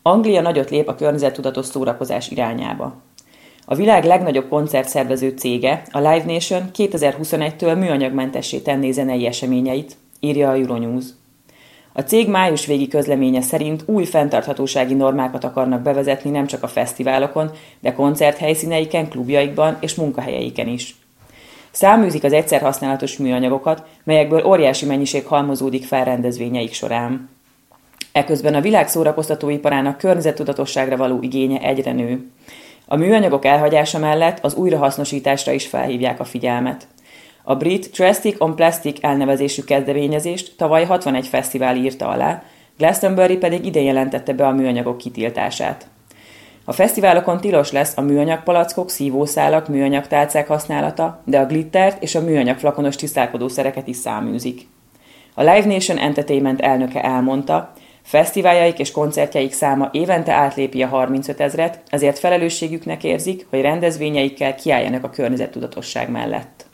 Anglia nagyot lép a környezettudatos szórakozás irányába. A világ legnagyobb koncertszervező cége, a Live Nation 2021-től műanyagmentessé tenné zenei eseményeit, írja a Euronews. A cég május végi közleménye szerint új fenntarthatósági normákat akarnak bevezetni nem csak a fesztiválokon, de koncerthelyszíneiken, klubjaikban és munkahelyeiken is. Száműzik az egyszerhasználatos műanyagokat, melyekből óriási mennyiség halmozódik fel rendezvényeik során. Eközben a világ szórakoztatóiparának környezettudatosságra való igénye egyre nő. A műanyagok elhagyása mellett az újrahasznosításra is felhívják a figyelmet. A brit Plastic on Plastic elnevezésű kezdeményezést tavaly 61 fesztivál írta alá, Glastonbury pedig idén jelentette be a műanyagok kitiltását. A fesztiválokon tilos lesz a műanyagpalackok, szívószálak, műanyagtálcák használata, de a glittert és a műanyag flakonos tisztálkodószereket is száműzik. A Live Nation Entertainment elnöke elmondta, fesztiváljaik és koncertjeik száma évente átlépi a 35 000-et, ezért felelősségüknek érzik, hogy rendezvényeikkel kiálljanak a környezettudatosság mellett.